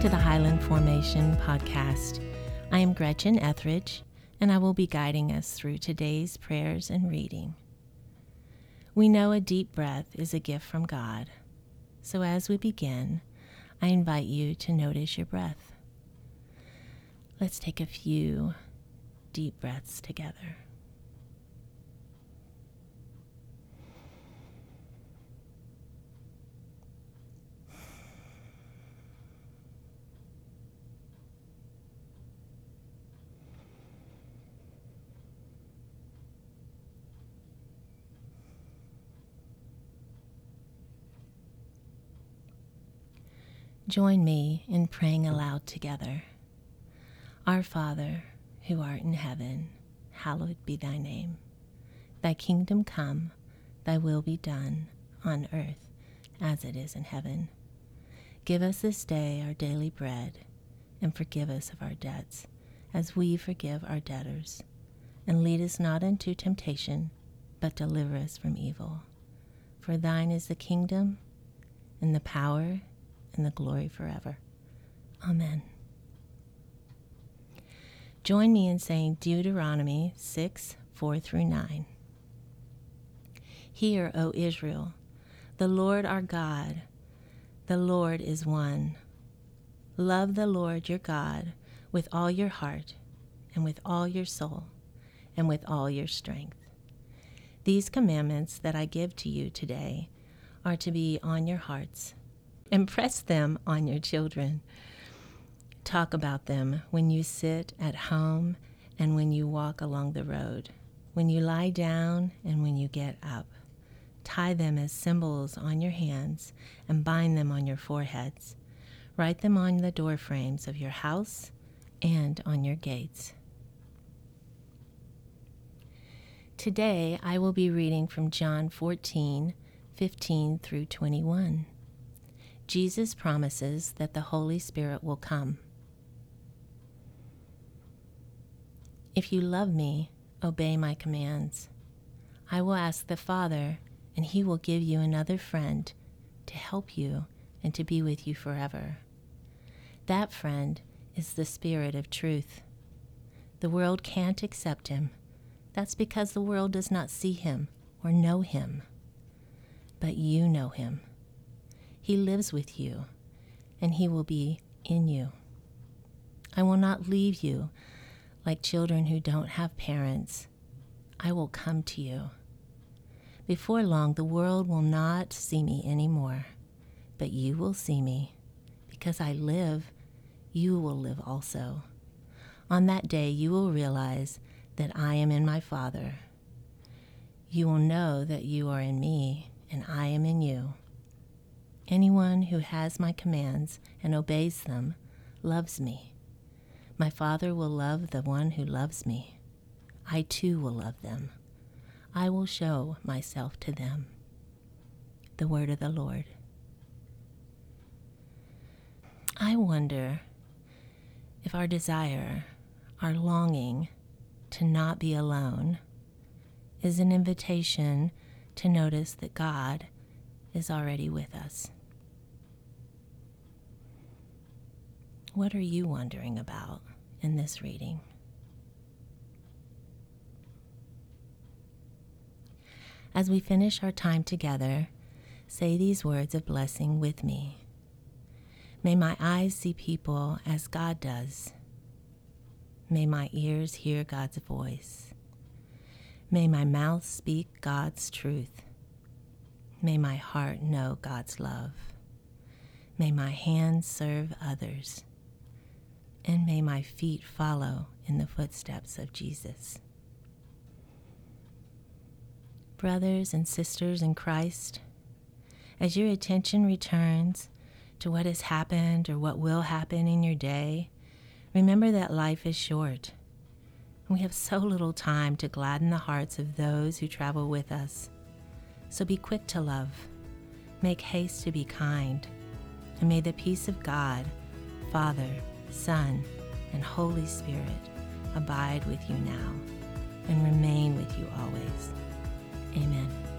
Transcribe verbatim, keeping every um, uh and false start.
to the Highland Formation podcast. I am Gretchen Etheridge, and I will be guiding us through today's prayers and reading. We know a deep breath is a gift from God, so as we begin, I invite you to notice your breath. Let's take a few deep breaths together. Join me in praying aloud together. Our Father, who art in heaven, hallowed be thy name. Thy kingdom come, thy will be done, on earth as it is in heaven. Give us this day our daily bread, and forgive us of our debts, as we forgive our debtors. And lead us not into temptation, but deliver us from evil. For thine is the kingdom, and the power, and the glory forever. Amen. Join me in saying Deuteronomy six, four through nine. Hear, O Israel, the Lord our God, the Lord is one. Love the Lord your God with all your heart, and with all your soul, and with all your strength. These commandments that I give to you today are to be on your hearts. Impress them on your children. Talk about them when you sit at home and when you walk along the road, when you lie down and when you get up. Tie them as symbols on your hands and bind them on your foreheads. Write them on the door frames of your house and on your gates. Today I will be reading from John fourteen, fifteen through twenty-one. Jesus promises that the Holy Spirit will come. If you love me, obey my commands. I will ask the Father, and he will give you another friend to help you and to be with you forever. That friend is the Spirit of truth. The world can't accept him. That's because the world does not see him or know him. But you know him. He lives with you, and he will be in you. I will not leave you like children who don't have parents. I will come to you. Before long, the world will not see me anymore, but you will see me. Because I live, you will live also. On that day, you will realize that I am in my Father. You will know that you are in me, and I am in you. Anyone who has my commands and obeys them loves me. My Father will love the one who loves me. I too will love them. I will show myself to them. The word of the Lord. I wonder if our desire, our longing to not be alone, is an invitation to notice that God is already with us. What are you wondering about in this reading? As we finish our time together, say these words of blessing with me. May my eyes see people as God does. May my ears hear God's voice. May my mouth speak God's truth. May my heart know God's love. May my hands serve others. And may my feet follow in the footsteps of Jesus. Brothers and sisters in Christ, as your attention returns to what has happened or what will happen in your day, remember that life is short. We have so little time to gladden the hearts of those who travel with us. So be quick to love, make haste to be kind, and may the peace of God, Father, Son, and Holy Spirit abide with you now and remain with you always. Amen.